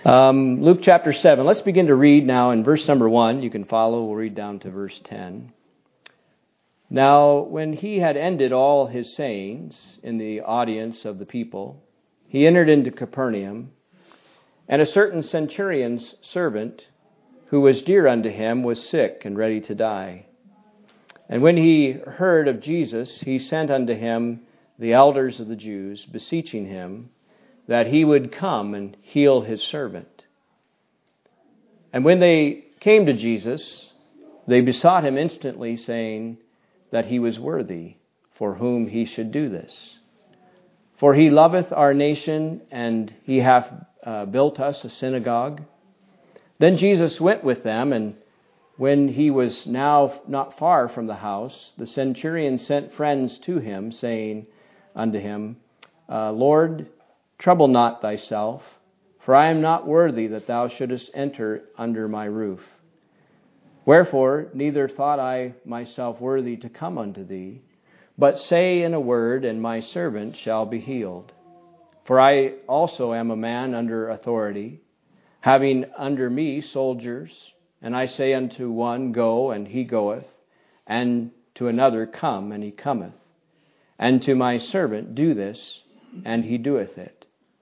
Luke chapter 7. Let's begin to read now in verse number 1. You can follow. We'll read down to verse 10. Now, when he had ended all his sayings in the audience of the people, he entered into Capernaum, and a certain centurion's servant, who was dear unto him, was sick and ready to die. And when he heard of Jesus, he sent unto him the elders of the Jews, beseeching him that he would come and heal his servant. And when they came to Jesus, they besought him instantly, saying that he was worthy, for whom he should do this. For he loveth our nation, and he hath built us a synagogue. Then Jesus went with them, and when he was now not far from the house, the centurion sent friends to him, saying unto him, Lord, trouble not thyself, for I am not worthy that thou shouldest enter under my roof. Wherefore, neither thought I myself worthy to come unto thee, but say in a word, and my servant shall be healed. For I also am a man under authority, having under me soldiers, and I say unto one, Go, and he goeth, and to another, Come, and he cometh, and to my servant, Do this, and he doeth it.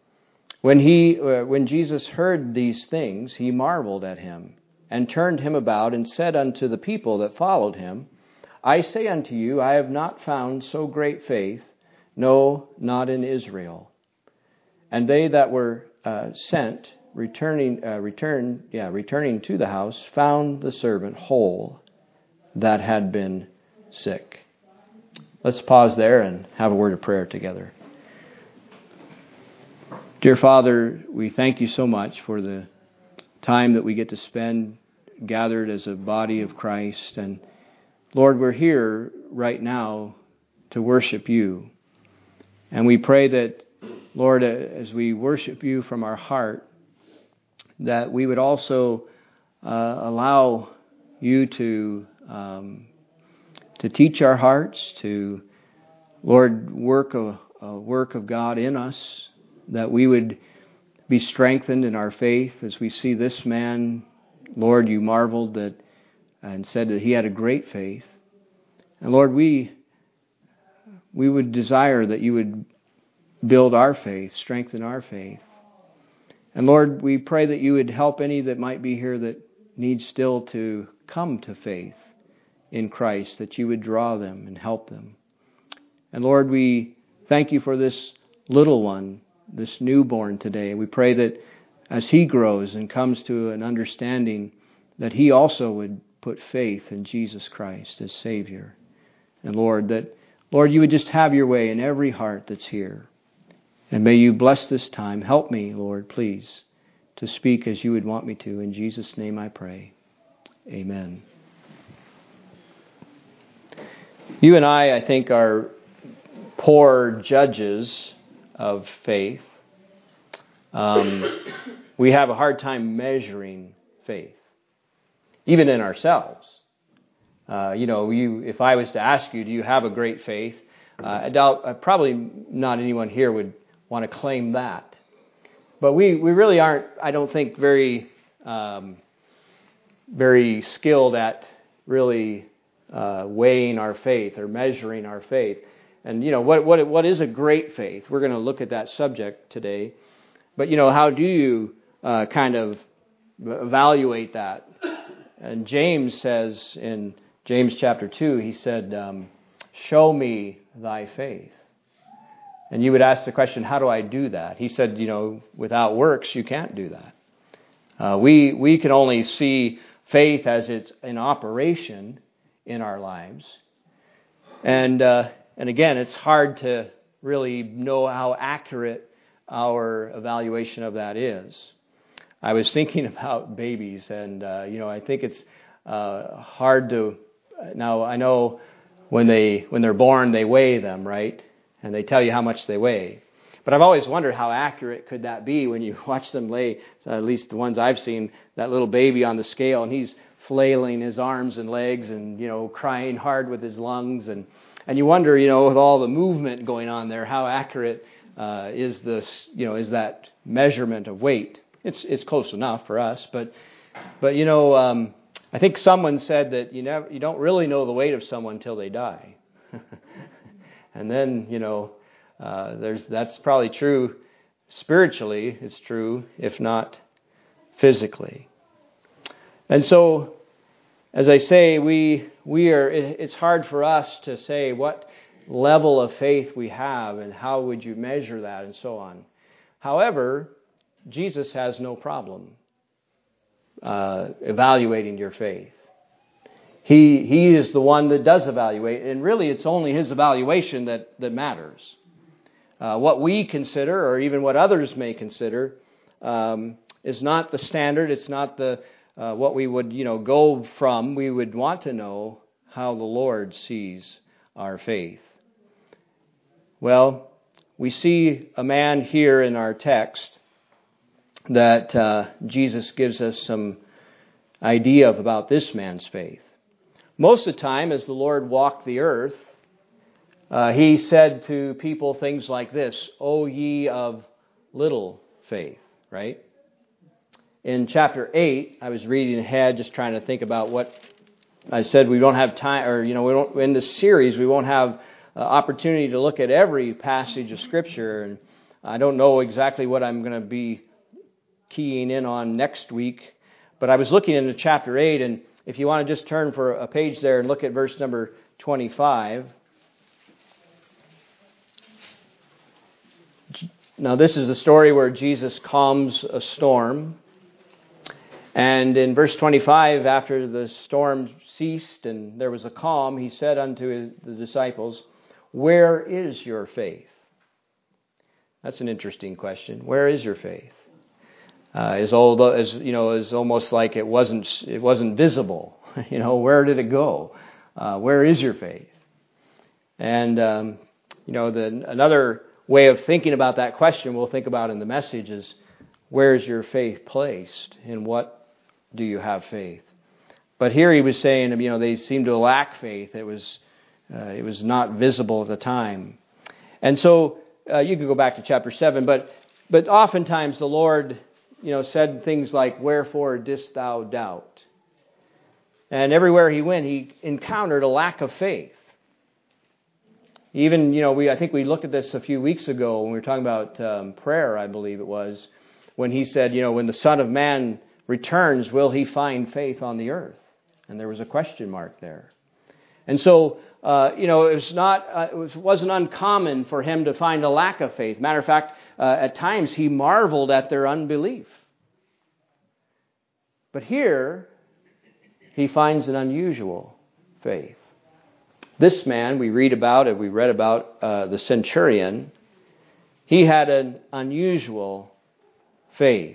When Jesus heard these things, he marveled at him, and turned him about, and said unto the people that followed him, I say unto you, I have not found so great faith, no, not in Israel. And they that were sent, returning to the house, found the servant whole that had been sick. Let's pause there and have a word of prayer together. Dear Father, we thank you so much for the time that we get to spend gathered as a body of Christ. And Lord, we're here right now to worship you. And we pray that, Lord, as we worship you from our heart, that we would also allow you to teach our hearts, to, Lord, work a work of God in us, that we would be strengthened in our faith as we see this man. Lord, you marveled that and said that he had a great faith. And Lord, we would desire that you would build our faith, strengthen our faith. And Lord, we pray that you would help any that might be here that need still to come to faith in Christ, that you would draw them and help them. And Lord, we thank you for this little one, this newborn today. We pray that as he grows and comes to an understanding, that he also would put faith in Jesus Christ as Savior. And Lord, that, Lord, you would just have your way in every heart that's here. And may you bless this time. Help me, Lord, please, to speak as you would want me to. In Jesus' name I pray. Amen. You and I think, are poor judges of faith. We have a hard time measuring faith, even in ourselves. If I was to ask you, do you have a great faith? I doubt, probably not anyone here would want to claim that. But we really aren't, I don't think, very skilled at really weighing our faith or measuring our faith. And, what is a great faith? We're going to look at that subject today. But, how do you kind of evaluate that? And James says in James chapter 2, he said, show me thy faith. And you would ask the question, how do I do that? He said, without works, you can't do that. We can only see faith as it's in operation in our lives. And again, it's hard to really know how accurate our evaluation of that is. I was thinking about babies, and I think it's hard to. Now I know when they're born, they weigh them, right, and they tell you how much they weigh. But I've always wondered how accurate could that be when you watch them lay. At least the ones I've seen, that little baby on the scale, and he's flailing his arms and legs, and crying hard with his lungs, and you wonder, with all the movement going on there, how accurate is this? Is that measurement of weight? It's close enough for us, but I think someone said that you don't really know the weight of someone until they die. And then, that's probably true spiritually. It's true, if not physically. And so, as I say, it's hard for us to say what level of faith we have and how would you measure that and so on. However, Jesus has no problem evaluating your faith. He is the one that does evaluate, and really it's only His evaluation that matters. What we consider, or even what others may consider, is not the standard. It's not the what we would go from. We would want to know how the Lord sees our faith. Well, we see a man here in our text that Jesus gives us some idea about this man's faith. Most of the time, as the Lord walked the earth, He said to people things like this, "O ye of little faith," right? In chapter 8, I was reading ahead, just trying to think about what I said. We don't have time, or we don't. In this series, we won't have opportunity to look at every passage of Scripture, and I don't know exactly what I'm going to be keying in on next week. But I was looking into chapter 8, and if you want to just turn for a page there and look at verse number 25. Now, this is the story where Jesus calms a storm. And in verse 25, after the storm ceased and there was a calm, He said unto the disciples, "Where is your faith?" That's an interesting question. Where is your faith? Is almost like it wasn't visible. Where did it go? Where is your faith? And another way of thinking about that question we'll think about in the message is, where is your faith placed? In what do you have faith? But here He was saying, they seemed to lack faith. It was not visible at the time. And so you can go back to chapter 7, but oftentimes the Lord said things like, "Wherefore didst thou doubt?" And everywhere He went, He encountered a lack of faith. Even, I think we looked at this a few weeks ago when we were talking about prayer, I believe it was, when He said, when the Son of Man returns, will He find faith on the earth? And there was a question mark there. And so, it wasn't uncommon for Him to find a lack of faith. Matter of fact, at times He marveled at their unbelief. But here, He finds an unusual faith. This man we read about the centurion. He had an unusual faith.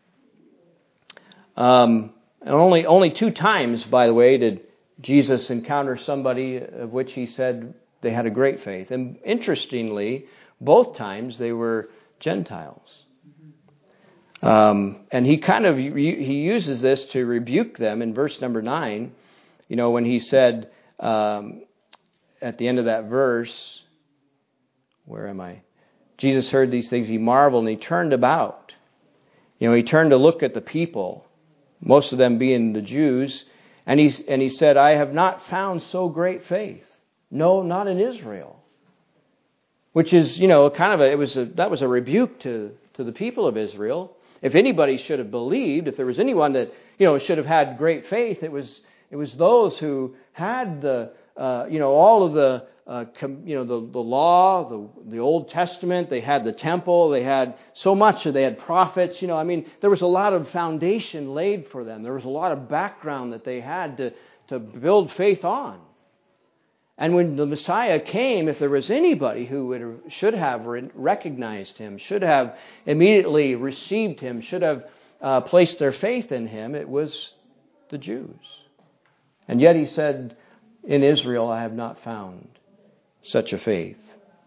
And only 2 times, by the way, did Jesus encounter somebody of which He said they had a great faith. And interestingly, both times they were Gentiles. And He He uses this to rebuke them in verse number 9. When He said at the end of that verse, where am I? Jesus heard these things, He marveled, and He turned about. He turned to look at the people, most of them being the Jews, and he said, "I have not found so great faith. No, not in Israel." Which is, that was a rebuke to the people of Israel. If anybody should have believed, if there was anyone that, should have had great faith, it was those who had the, all of the, the law, the Old Testament. They had the temple. They had so much. They had prophets. There was a lot of foundation laid for them. There was a lot of background that they had to build faith on. And when the Messiah came, if there was anybody who should have recognized Him, should have immediately received Him, should have placed their faith in Him, it was the Jews. And yet He said, "In Israel I have not found such a faith."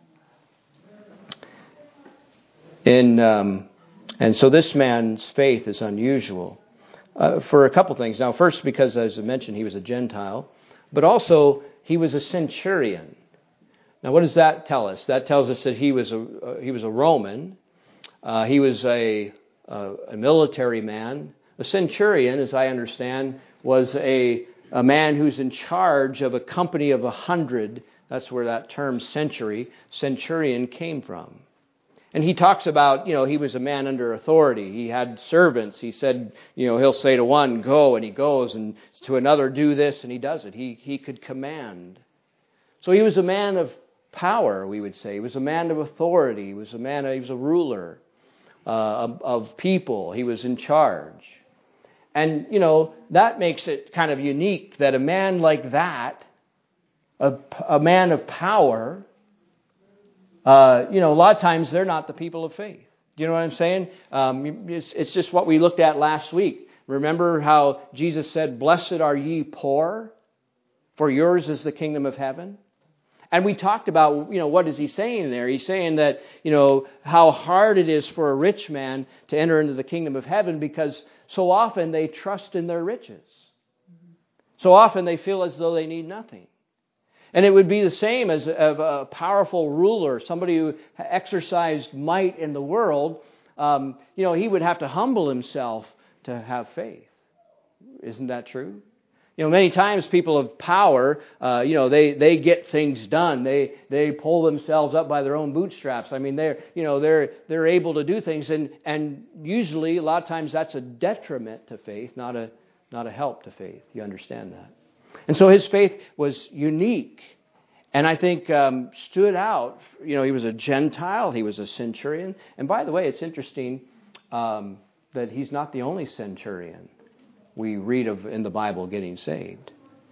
And so this man's faith is unusual for a couple things. Now, first, because as I mentioned, he was a Gentile, but also he was a centurion. Now, what does that tell us? That tells us that he was a Roman. He was a a military man. A centurion, as I understand, was a man who's in charge of a company of 100. That's where that term centurion came from. And he talks about, he was a man under authority. He had servants. He said, he'll say to one, go, and he goes, and to another, do this, and he does it. He could command. So he was a man of power, we would say. He was a man of authority. He was a ruler of people. He was in charge. And, that makes it kind of unique that a man like that, a man of power, a lot of times they're not the people of faith. Do you know what I'm saying? It's just what we looked at last week. Remember how Jesus said, "Blessed are ye poor, for yours is the kingdom of heaven." And we talked about, what is he saying there? He's saying that, how hard it is for a rich man to enter into the kingdom of heaven because so often they trust in their riches. So often they feel as though they need nothing. And it would be the same as a powerful ruler, somebody who exercised might in the world. He would have to humble himself to have faith. Isn't that true? Many times people of power, they get things done. They pull themselves up by their own bootstraps. I mean, they're able to do things, and usually a lot of times that's a detriment to faith, not a help to faith. You understand that? And so his faith was unique, and I think stood out. He was a Gentile. He was a centurion. And by the way, it's interesting that he's not the only centurion we read of in the Bible getting saved.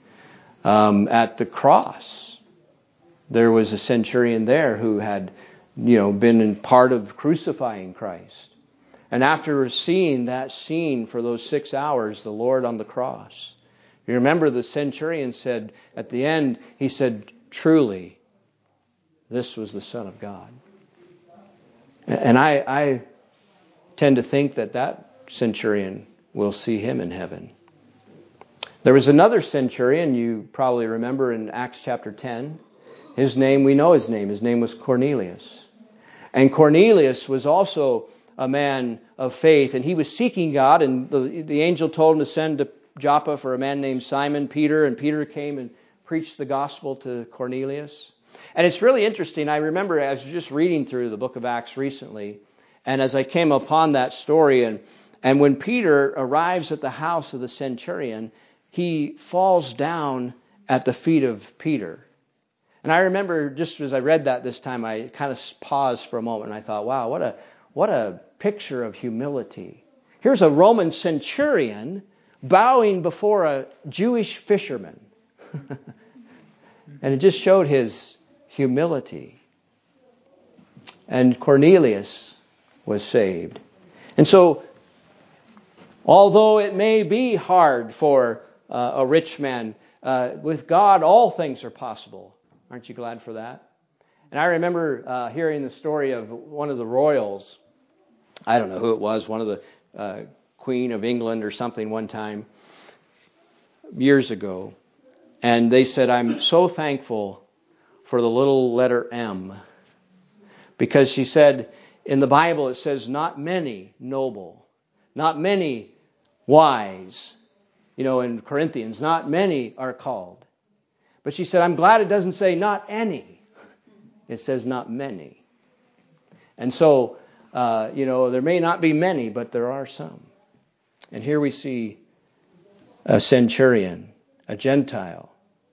At the cross, there was a centurion there who had, been in part of crucifying Christ. And after seeing that scene for those 6 hours, the Lord on the cross, you remember the centurion said, at the end, he said, "Truly, this was the Son of God." And I tend to think that centurion will see him in heaven. There was another centurion you probably remember in Acts chapter 10. We know his name. His name was Cornelius. And Cornelius was also a man of faith, and he was seeking God, and the angel told him to send to Joppa for a man named Simon Peter, and Peter came and preached the gospel to Cornelius. And it's really interesting. I remember I was just reading through the book of Acts recently, and as I came upon that story, and when Peter arrives at the house of the centurion, he falls down at the feet of Peter. And I remember just as I read that this time, I kind of paused for a moment, and I thought, wow, what a picture of humility. Here's a Roman centurion bowing before a Jewish fisherman. And it just showed his humility. And Cornelius was saved. And so, although it may be hard for a rich man, with God all things are possible. Aren't you glad for that? And I remember hearing the story of one of the royals. I don't know who it was, one of the Queen of England or something one time, years ago. And they said, "I'm so thankful for the little letter M." Because she said, in the Bible it says, not many noble, not many wise. In Corinthians, not many are called. But she said, I'm glad it doesn't say not any. It says not many. And so, there may not be many, but there are some. And here we see a centurion, a Gentile.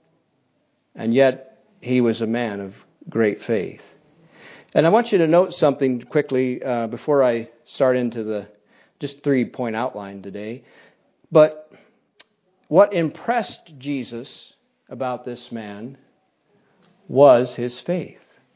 And yet, he was a man of great faith. And I want you to note something quickly before I start into the just 3-point outline today. But what impressed Jesus about this man was his faith.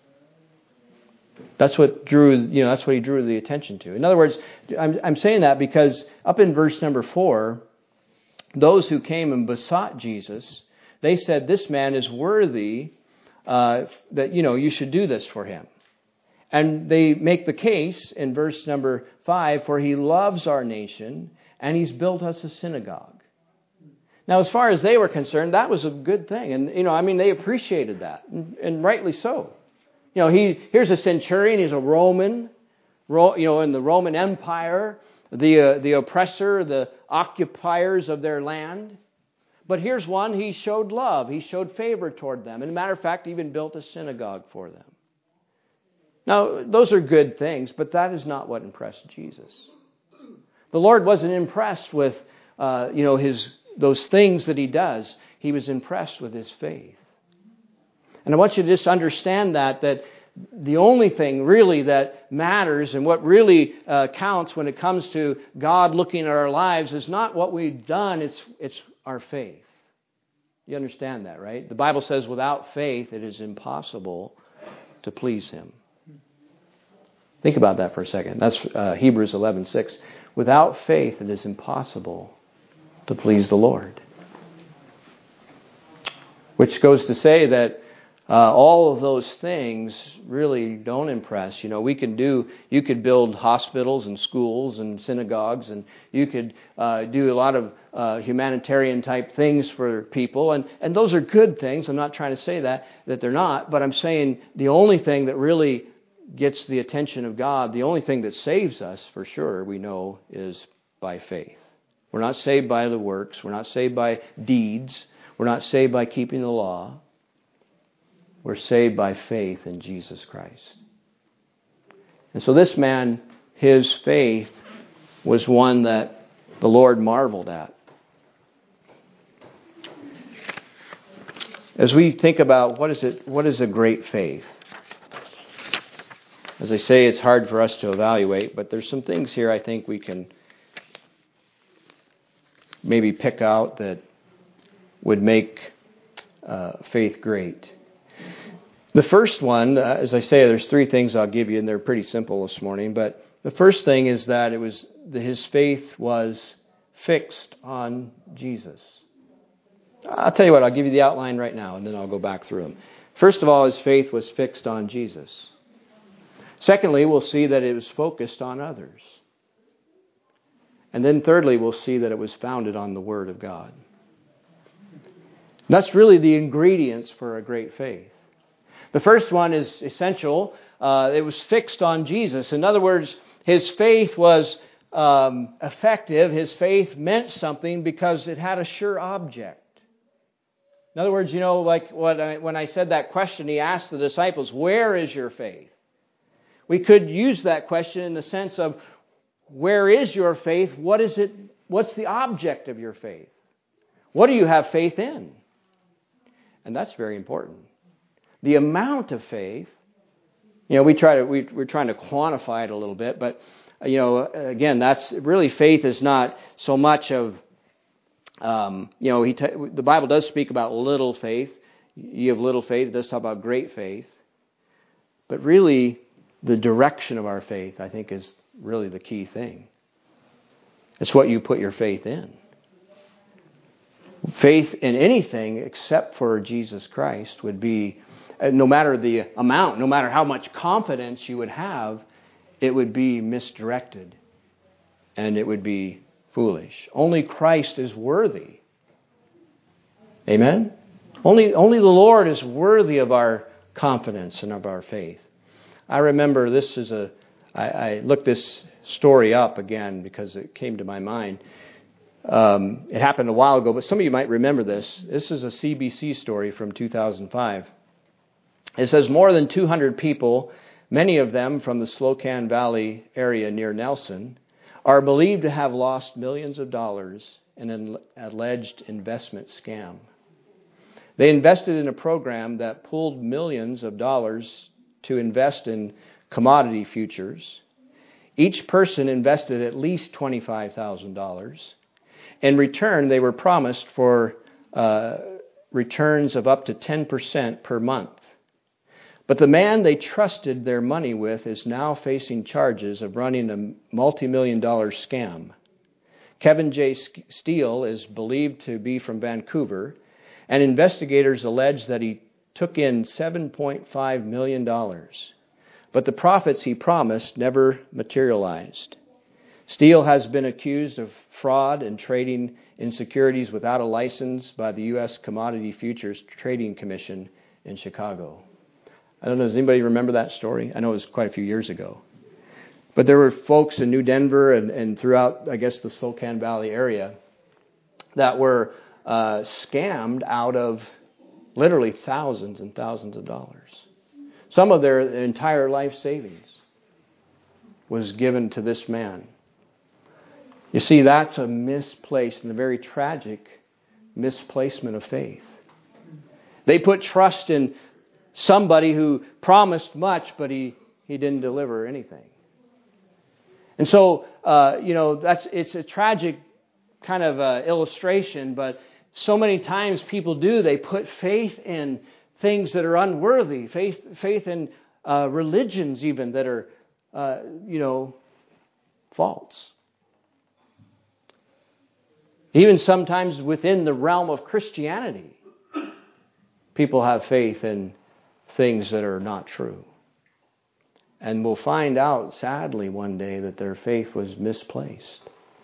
That's what he drew the attention to. In other words, I'm saying that because up in verse number 4, those who came and besought Jesus, they said, "This man is worthy that you should do this for him." And they make the case in verse number 5, "For he loves our nation and he's built us a synagogue." Now, as far as they were concerned, that was a good thing. And, they appreciated that, and rightly so. Here's a centurion, he's a Roman, in the Roman Empire. the oppressor, the occupiers of their land. But here's one, he showed love. He showed favor toward them. And as a matter of fact, even built a synagogue for them. Now, those are good things, but that is not what impressed Jesus. The Lord wasn't impressed with, those things that He does. He was impressed with His faith. And I want you to just understand that the only thing really that matters and what really counts when it comes to God looking at our lives is not what we've done, it's our faith. You understand that, right? The Bible says without faith it is impossible to please Him. Think about that for a second. That's Hebrews 11:6. Without faith it is impossible to please the Lord. Which goes to say that all of those things really don't impress. You could build hospitals and schools and synagogues, and you could do a lot of humanitarian type things for people, and those are good things. I'm not trying to say that they're not, but I'm saying the only thing that really gets the attention of God, the only thing that saves us for sure, we know, is by faith. We're not saved by the works. We're not saved by deeds. We're not saved by keeping the law. We're saved by faith in Jesus Christ. And so this man, his faith was one that the Lord marveled at. As we think about what is a great faith? As I say, it's hard for us to evaluate, but there's some things here I think we can maybe pick out that would make faith great. The first one, as I say, there's three things I'll give you, and they're pretty simple this morning. But the first thing is that his faith was fixed on Jesus. I'll tell you what, I'll give you the outline right now, and then I'll go back through them. First of all, his faith was fixed on Jesus. Secondly, we'll see that it was focused on others. And then thirdly, we'll see that it was founded on the Word of God. That's really the ingredients for a great faith. The first one is essential. It was fixed on Jesus. In other words, his faith was effective. His faith meant something because it had a sure object. In other words, like when I said that question, he asked the disciples, "Where is your faith?" We could use that question in the sense of, where is your faith? What is it? What's the object of your faith? What do you have faith in? And that's very important. The amount of faith, we're trying to quantify it a little bit, but again, that's really, faith is not so much of, the Bible does speak about little faith. You have little faith. It does talk about great faith. But really, the direction of our faith, I think, is really the key thing. It's what you put your faith in. Faith in anything except for Jesus Christ would be, no matter the amount, no matter how much confidence you would have, it would be misdirected and it would be foolish. Only Christ is worthy. Amen? Only the Lord is worthy of our confidence and of our faith. I remember I looked this story up again because it came to my mind. It happened a while ago, but some of you might remember this. This is a CBC story from 2005. It says more than 200 people, many of them from the Slocan Valley area near Nelson, are believed to have lost millions of dollars in an alleged investment scam. They invested in a program that pooled millions of dollars to invest in commodity futures. Each person invested at least $25,000. In return, they were promised for returns of up to 10% per month. But the man they trusted their money with is now facing charges of running a multi-million-dollar scam. Kevin J. Steele is believed to be from Vancouver, and investigators allege that he took in $7.5 million. But the profits he promised never materialized. Steele has been accused of fraud and trading in securities without a license by the U.S. Commodity Futures Trading Commission in Chicago. I don't know, does anybody remember that story? I know it was quite a few years ago. But there were folks in New Denver and throughout, I guess, the Spokane Valley area that were scammed out of literally thousands and thousands of dollars. Some of their entire life savings was given to this man. You see, that's a misplaced and a very tragic misplacement of faith. They put trust in somebody who promised much, but he didn't deliver anything. And so, it's a tragic kind of illustration, but so many times people do. They put faith in things that are unworthy, faith in religions even that are, false. Even sometimes within the realm of Christianity, people have faith in things that are not true. And we'll find out, sadly, one day that their faith was misplaced.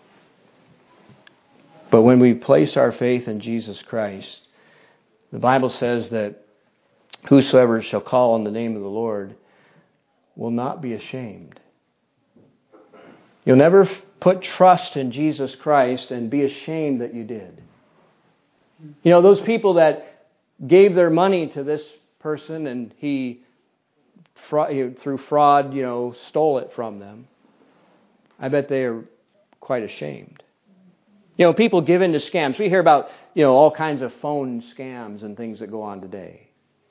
But when we place our faith in Jesus Christ, the Bible says that whosoever shall call on the name of the Lord will not be ashamed. You'll never put trust in Jesus Christ and be ashamed that you did. Those people that gave their money to this person and he through fraud, stole it from them. I bet they are quite ashamed. People give into scams. We hear about, all kinds of phone scams and things that go on today.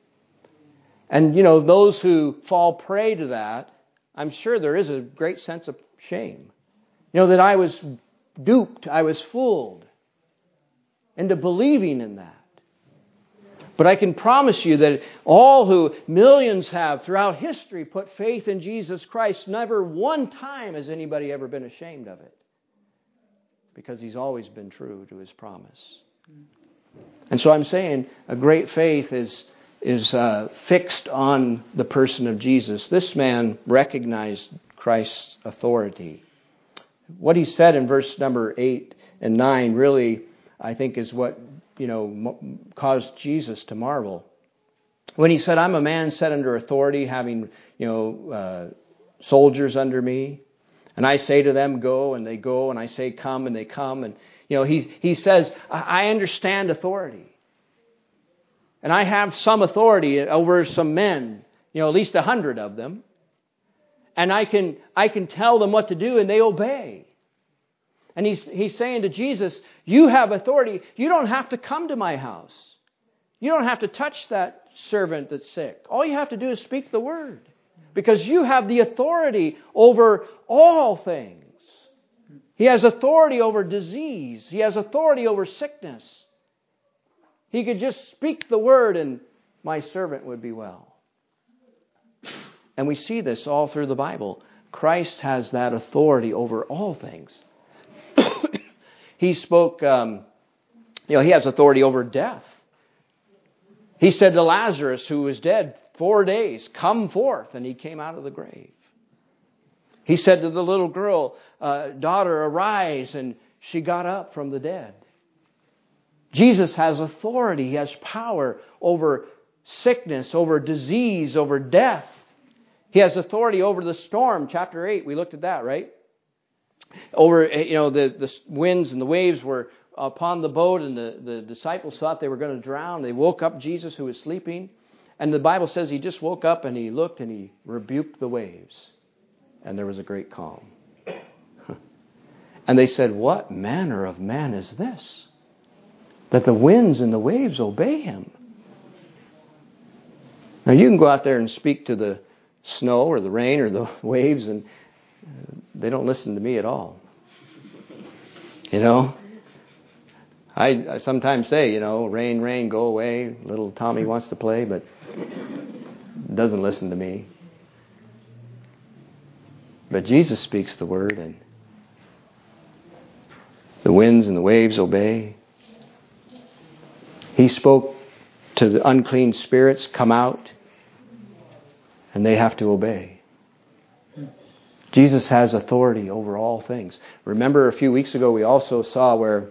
And, those who fall prey to that, I'm sure there is a great sense of shame. That I was duped, I was fooled into believing in that. But I can promise you that all who millions have throughout history put faith in Jesus Christ, never one time has anybody ever been ashamed of it. Because He's always been true to His promise. And so I'm saying a great faith is fixed on the person of Jesus. This man recognized Christ's authority. What he said in verse number 8 and 9 really, I think, is what caused Jesus to marvel. When he said, I'm a man set under authority, having soldiers under me, and I say to them, go, and they go, and I say, come, and they come. And he says, I understand authority. And I have some authority over some men, at least 100 of them. And I can tell them what to do, and they obey. And he's saying to Jesus, you have authority. You don't have to come to my house. You don't have to touch that servant that's sick. All you have to do is speak the word. Because you have the authority over all things. He has authority over disease. He has authority over sickness. He could just speak the word and my servant would be well. And we see this all through the Bible. Christ has that authority over all things. He spoke, He has authority over death. He said to Lazarus, who was dead 4 days, come forth, and he came out of the grave. He said to the little girl, daughter, arise, and she got up from the dead. Jesus has authority. He has power over sickness, over disease, over death. He has authority over the storm. Chapter 8, we looked at that, right? Over, the winds and the waves were upon the boat, and the disciples thought they were going to drown. They woke up Jesus, who was sleeping. And the Bible says he just woke up and he looked and he rebuked the waves. And there was a great calm. And they said, what manner of man is this, that the winds and the waves obey him? Now you can go out there and speak to the snow or the rain or the waves, and they don't listen to me at all. I sometimes say, rain, rain, go away. Little Tommy wants to play, but doesn't listen to me. But Jesus speaks the word, and the winds and the waves obey. He spoke to the unclean spirits, come out, and they have to obey. Jesus has authority over all things. Remember a few weeks ago we also saw where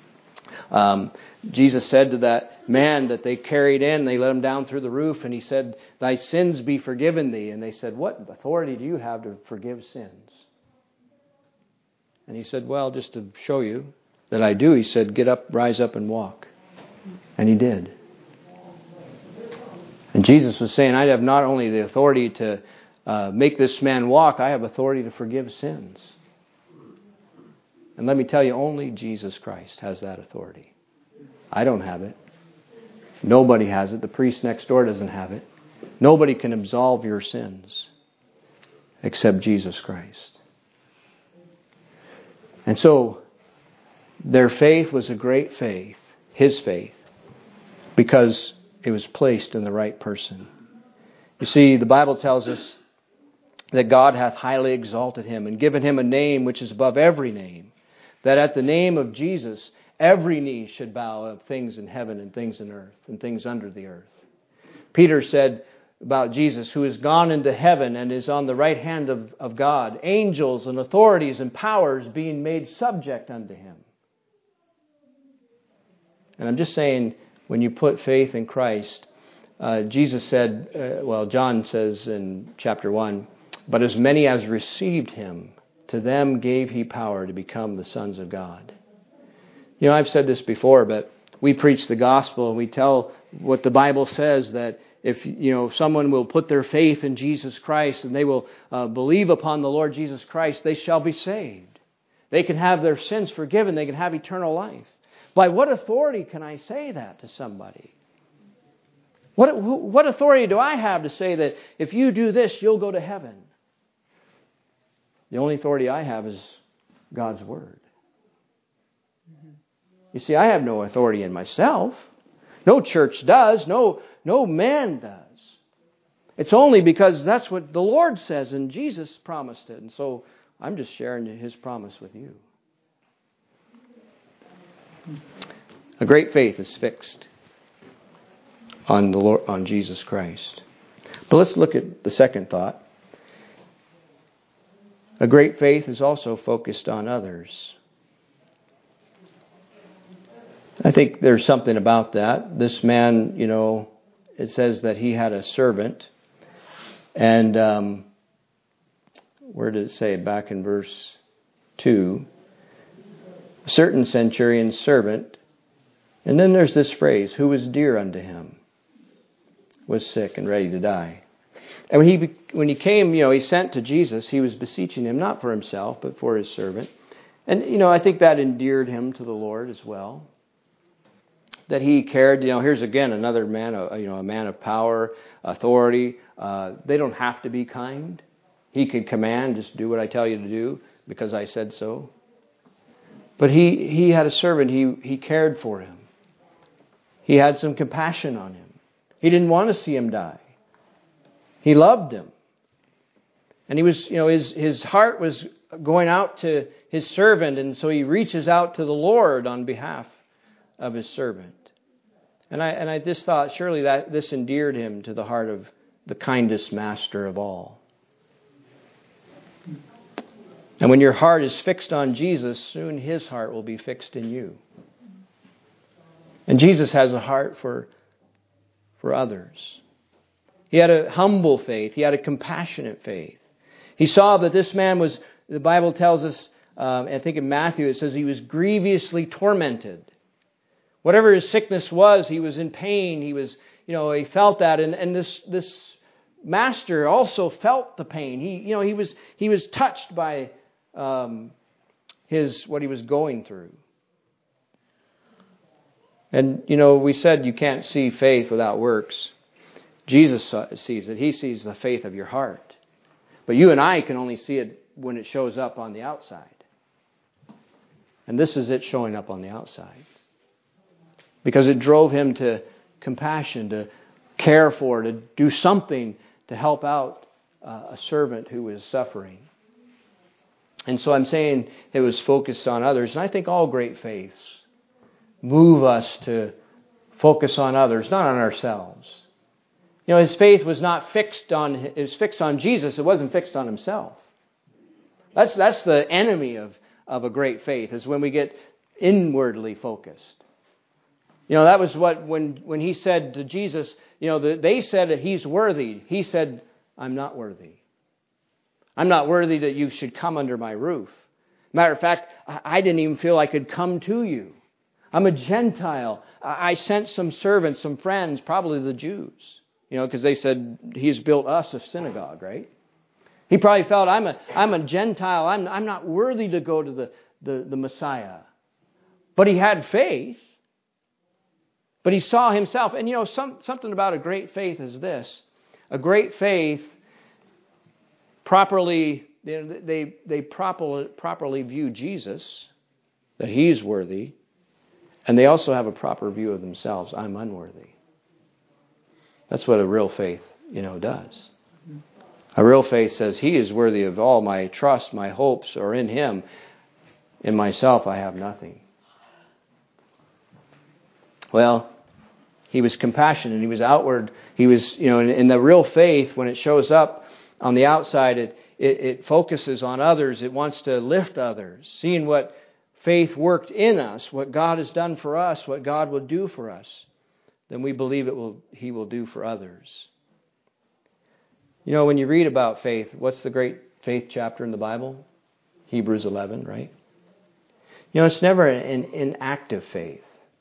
Jesus said to that man that they carried in, they let him down through the roof, and he said, thy sins be forgiven thee. And they said, what authority do you have to forgive sins? And he said, well, just to show you that I do, he said, get up, rise up and walk. And he did. And Jesus was saying, I have not only the authority to make this man walk, I have authority to forgive sins. And let me tell you, only Jesus Christ has that authority. I don't have it. Nobody has it. The priest next door doesn't have it. Nobody can absolve your sins except Jesus Christ. And so, their faith was a great faith, his faith, because it was placed in the right person. You see, the Bible tells us that God hath highly exalted him and given him a name which is above every name, that at the name of Jesus every knee should bow, of things in heaven and things in earth and things under the earth. Peter said about Jesus, who is gone into heaven and is on the right hand of God, angels and authorities and powers being made subject unto him. And I'm just saying, when you put faith in Christ, Jesus said, John says in chapter 1, but as many as received him, to them gave he power to become the sons of God. You know, I've said this before, but we preach the gospel and we tell what the Bible says, that if someone will put their faith in Jesus Christ and they will believe upon the Lord Jesus Christ, they shall be saved. They can have their sins forgiven. They can have eternal life. By what authority can I say that to somebody? What authority do I have to say that if you do this, you'll go to heaven? The only authority I have is God's Word. You see, I have no authority in myself. No church does. No man does. It's only because that's what the Lord says and Jesus promised it. And so I'm just sharing His promise with you. A great faith is fixed on the Lord, on Jesus Christ. But let's look at the second thought. A great faith is also focused on others. I think there's something about that. This man, it says that he had a servant. And where did it say? Back in verse 2. A certain centurion's servant. And then there's this phrase, who was dear unto him, was sick and ready to die. And when he came, he sent to Jesus, he was beseeching him, not for himself, but for his servant. And, I think that endeared him to the Lord as well. That he cared, here's again another man, a man of power, authority. They don't have to be kind. He could command, just do what I tell you to do because I said so. But he had a servant, he cared for him. He had some compassion on him. He didn't want to see him die. He loved him. And he was, his heart was going out to his servant, and so he reaches out to the Lord on behalf of his servant. And I just thought, surely that this endeared him to the heart of the kindest master of all. And when your heart is fixed on Jesus, soon His heart will be fixed in you. And Jesus has a heart for others. He had a humble faith. He had a compassionate faith. He saw that this man was, the Bible tells us, I think in Matthew it says he was grievously tormented. Whatever his sickness was, he was in pain. He was, he felt that. And this master also felt the pain. He was touched by what he was going through. And, we said you can't see faith without works. Jesus sees it. He sees the faith of your heart. But you and I can only see it when it shows up on the outside. And this is it showing up on the outside. Because it drove him to compassion, to care for, to do something to help out a servant who was suffering. And so I'm saying it was focused on others. And I think all great faiths move us to focus on others, not on ourselves. His faith was not fixed on, it was fixed on Jesus. It wasn't fixed on himself. That's the enemy of a great faith, is when we get inwardly focused. That was what, when he said to Jesus, they said that he's worthy. He said, I'm not worthy. I'm not worthy that you should come under my roof. Matter of fact, I didn't even feel I could come to you. I'm a Gentile. I sent some servants, some friends, probably the Jews, because they said, he's built us a synagogue, right? He probably felt, I'm a Gentile. I'm not worthy to go to the Messiah. But he had faith. But he saw himself. And something about a great faith is this. A great faith properly, they properly view Jesus, that he's worthy. And they also have a proper view of themselves. I'm unworthy. That's what a real faith, does. A real faith says, he is worthy of all my trust, my hopes are in him. In myself, I have nothing. Well, he was compassionate. He was outward. He was, in the real faith, when it shows up on the outside, it focuses on others. It wants to lift others. Seeing what faith worked in us, what God has done for us, what God will do for us, then we believe he will do for others. When you read about faith, what's the great faith chapter in the Bible? Hebrews 11, right? It's never an inactive faith.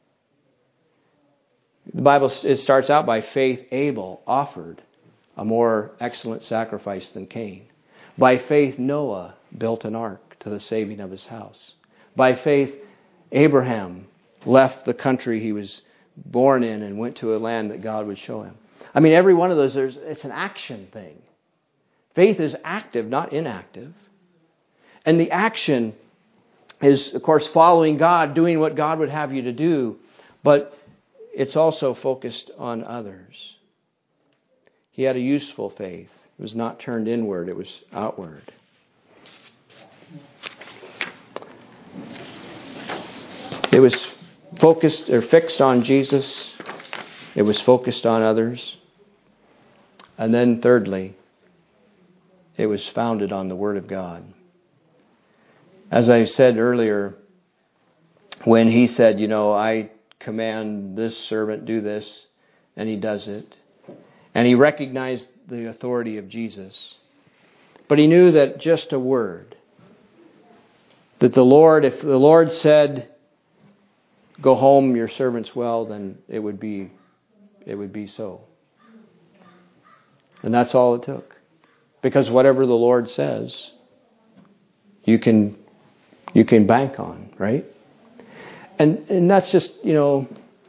The Bible, it starts out by faith Abel offered a more excellent sacrifice than Cain. By faith Noah built an ark to the saving of his house. By faith Abraham left the country he was born in and went to a land that God would show him. Every one of those, it's an action thing. Faith is active, not inactive. And the action is, of course, following God, doing what God would have you to do. But it's also focused on others. He had a useful faith. It was not turned inward, it was outward. It was focused or fixed on Jesus. It was focused on others. And then thirdly, it was founded on the Word of God. As I said earlier, when he said, I command this servant do this, and he does it. And he recognized the authority of Jesus. But he knew that just a word, that if the Lord said, go home, your servant's well, then it would be so. And that's all it took. Because whatever the Lord says, you can bank on, right? And that's just, the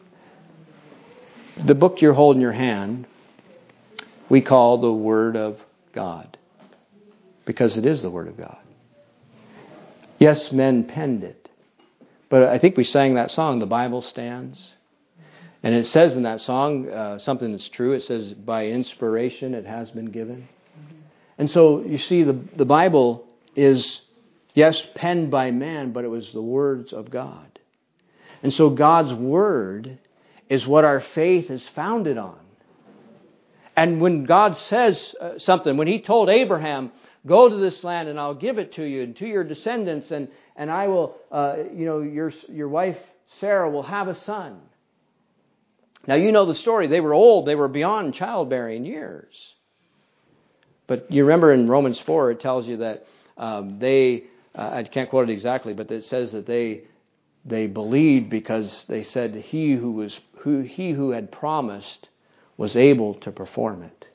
book you hold in your hand, we call the Word of God. Because it is the Word of God. Yes, men penned it. But I think we sang that song, The Bible Stands. And it says in that song something that's true. It says, by inspiration it has been given. And so, you see, the Bible is, yes, penned by man, but it was the words of God. And so God's Word is what our faith is founded on. And when God says something, when He told Abraham, go to this land and I'll give it to you and to your descendants, and I will, your wife Sarah will have a son. Now you know the story. They were old. They were beyond childbearing years. But you remember in Romans 4, it tells you that I can't quote it exactly, but it says that they believed because they said he who had promised was able to perform it.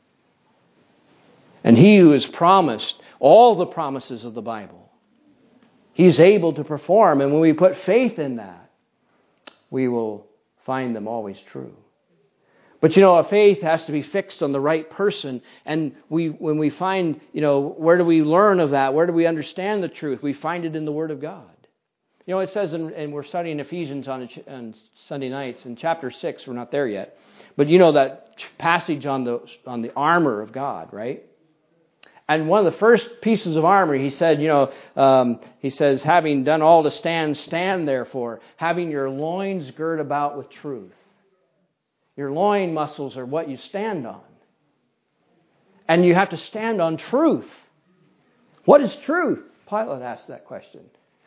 And he who has promised all the promises of the Bible, he's able to perform. And when we put faith in that, we will find them always true. But a faith has to be fixed on the right person. And when we find, where do we learn of that? Where do we understand the truth? We find it in the Word of God. It says, and we're studying Ephesians on Sunday nights, in chapter 6, we're not there yet. But that passage on the armor of God, right? And one of the first pieces of armor, he said, he says, having done all to stand, stand therefore, having your loins girt about with truth. Your loin muscles are what you stand on. And you have to stand on truth. What is truth? Pilate asked that question.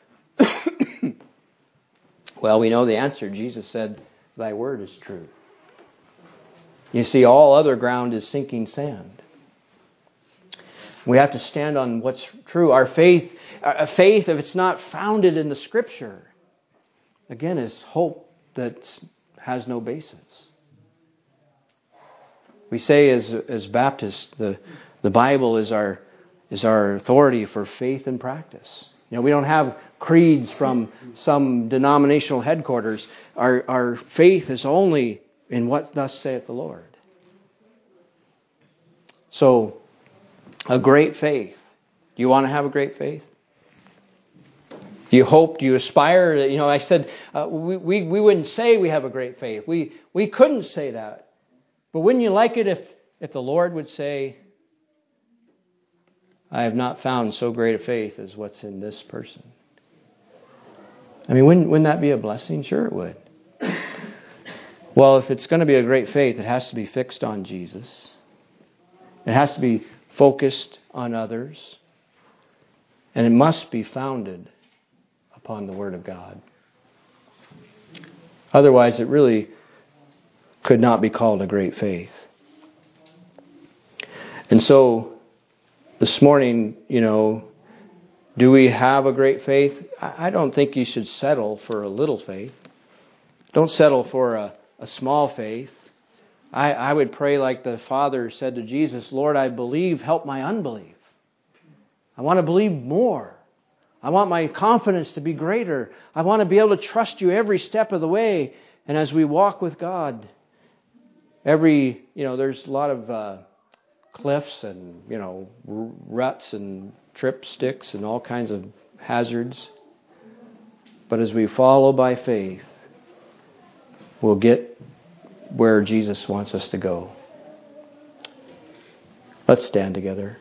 Well, we know the answer. Jesus said, thy word is true. You see, all other ground is sinking sand. We have to stand on what's true. Our faith, if it's not founded in the Scripture, again, is hope that has no basis. We say as Baptists, the Bible is our authority for faith and practice. We don't have creeds from some denominational headquarters. Our faith is only in what thus saith the Lord. So, a great faith. Do you want to have a great faith? Do you hope? Do you aspire? I said we wouldn't say we have a great faith. We couldn't say that. But wouldn't you like it if the Lord would say, I have not found so great a faith as what's in this person? I mean, wouldn't that be a blessing? Sure it would. Well, if it's going to be a great faith, it has to be fixed on Jesus. It has to be focused on others. And it must be founded upon the Word of God. Otherwise, it really could not be called a great faith. And so, this morning, do we have a great faith? I don't think you should settle for a little faith. Don't settle for a small faith. I would pray like the Father said to Jesus, Lord, I believe, help my unbelief. I want to believe more. I want my confidence to be greater. I want to be able to trust you every step of the way. And as we walk with God, there's a lot of cliffs and, ruts and trip sticks and all kinds of hazards. But as we follow by faith, we'll get where Jesus wants us to go. Let's stand together.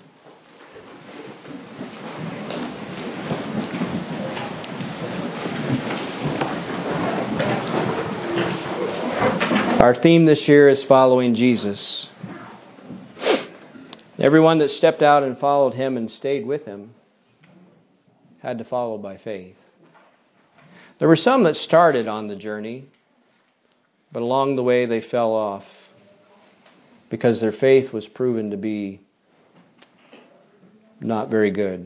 Our theme this year is following Jesus. Everyone that stepped out and followed Him and stayed with Him had to follow by faith. There were some that started on the journey, but along the way they fell off because their faith was proven to be not very good,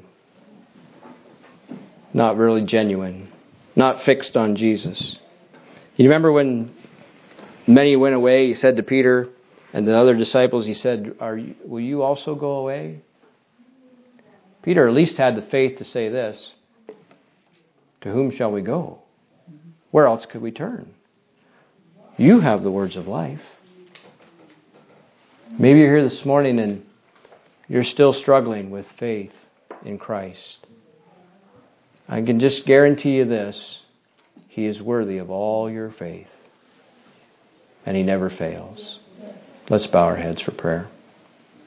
not really genuine, not fixed on Jesus. You remember when many went away, He said to Peter and the other disciples, He said, will you also go away? Peter at least had the faith to say this, to whom shall we go? Where else could we turn? You have the words of life. Maybe you're here this morning and you're still struggling with faith in Christ. I can just guarantee you this. He is worthy of all your faith. And He never fails. Let's bow our heads for prayer.